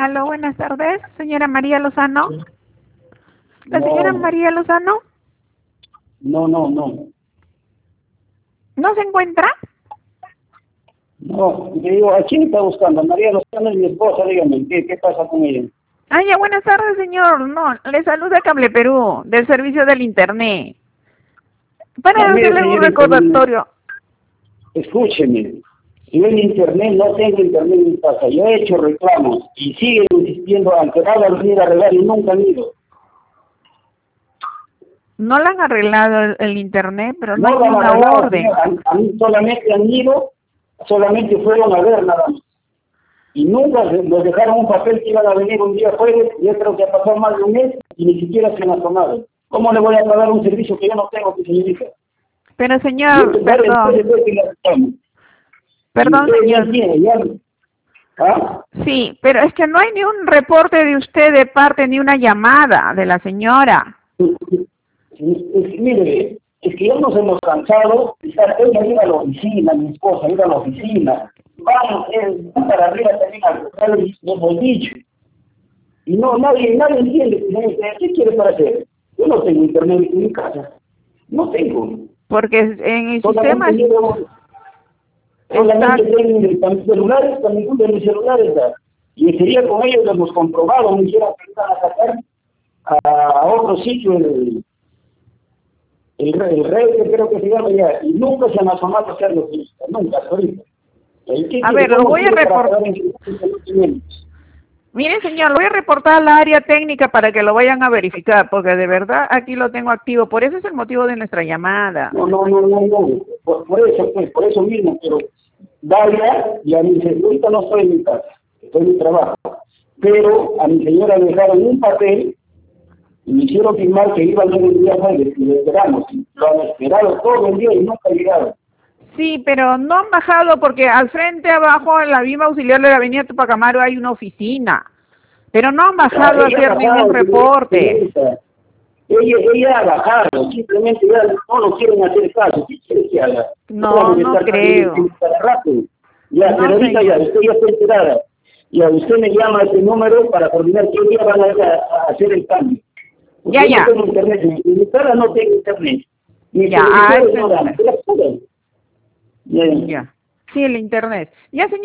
Aló, buenas tardes, señora María Lozano. ¿La No, señora María Lozano no, no, no. no se encuentra? No, le digo, ¿a quién está buscando? María Lozano es mi esposa, dígame, ¿qué pasa con ella? Ah, ya, buenas tardes, señor. No, le saluda Cable Perú, del servicio del Internet. No, Para mire, hacerle un señor Internet, recordatorio. escúcheme. Yo en Internet no tengo Internet en mi casa. Yo he hecho reclamos y siguen insistiendo, aunque van a venir a arreglar y nunca han ido. No le han arreglado el Internet, pero no No hay lo ni han una arreglado, orden. señor. A mí solamente han ido, solamente fueron a ver nada más. Y nunca nos dejaron un papel que iban a venir un día jueves, y yo creo que ha pasado más de un mes y ni siquiera se me ha tomado. ¿Cómo le voy a pagar un servicio que yo no tengo, señorita? Pero, Y señor, esto varias veces fue que le reclamo. Y perdón, usted no señor. entiende, ya. ¿Ah? Sí, pero es que no hay ni un reporte de usted de parte ni una llamada de la señora. Mire, es que ya nos hemos cansado, ella iba a la oficina, mi esposa iba a la oficina, van para arriba también a buscar los bolillos. Y no, nadie entiende, ¿qué quiere para hacer? Yo no tengo internet en mi casa, no tengo. Porque en el sistema Solamente está... tengo mis celulares, con ninguno de mis celulares. Y sería con ellos, lo hemos comprobado, me hicieron que iban a sacar a otro sitio, el rey, que creo que se llama ya, y nunca se han asomado a hacerlo, nunca, ahorita. A ver, lo voy a reportar. Mire, señor, lo voy a reportar al área técnica para que lo vayan a verificar, porque de verdad aquí lo tengo activo. Por eso es el motivo de nuestra llamada. No, por eso mismo, pero vaya y a mi ahorita no estoy en mi casa, estoy en mi trabajo, pero a mi señora le dejaron un papel y me hicieron firmar que iban a ir el día jueves y lo esperamos. Lo han esperado todo el día y nunca llegaron. Sí, pero no han bajado porque al frente abajo en la misma auxiliar de la avenida Tupac Amaru hay una oficina. Pero no han bajado a hacer ningún reporte. Ella ha bajado, simplemente ya no lo quieren hacer caso. ¿Qué quiere que haga? No, no creo. Cada rato. Ya, No, pero ahorita señor. ya, usted ya está enterada. Ya, usted me llama a ese número para coordinar qué día van a hacer el cambio. Porque Ya, yo no ya. tengo internet, en mi casa no tengo internet. Mis Ya, televisores ese no dan. número. Ya. Ya. Sí, el internet. Ya, señor.